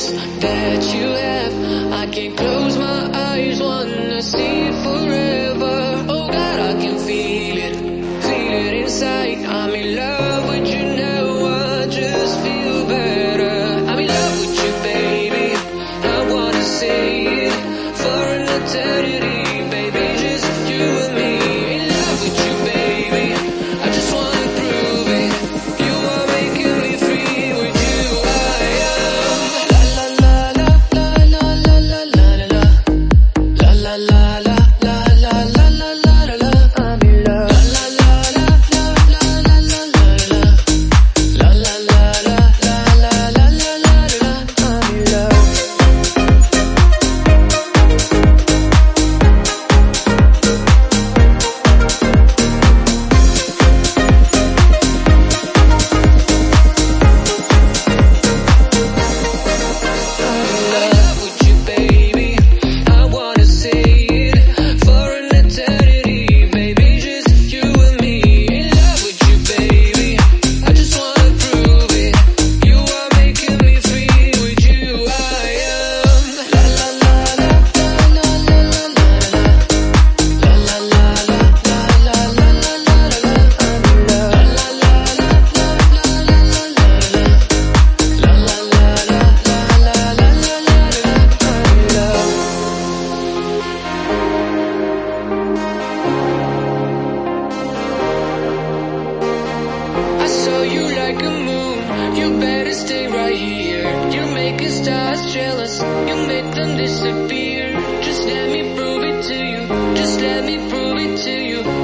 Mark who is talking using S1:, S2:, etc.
S1: face that you have. I can't close my eyes, wanna see forever. Oh God, I can feel it inside. I'm in love with you now, I just feel better. I'm in love with you, baby, I wanna say it for an eternity, baby, just you and me. In love with you, baby, I just wanna prove it. You are making me free, with you I am. La la la la la la la la la la. La la la la la la la la la la. I'm in love. La la la la la la la la la. La la la la la la la la la. I'm in love. I'm in love with you, baby, I wanna say it for an eternity, baby, just you and me. In love with you, baby, I just wanna prove it. You are making me free, with you I am. La la la la la la la la la. La la la la la la la la la la. I'm in love. La la la la la la la la la. La la la la la la la la la. I'm in love. I saw you like a moon, you better stay right here. You make the stars jealous, you make them disappear. Just let me prove it to you, just let me prove it to you.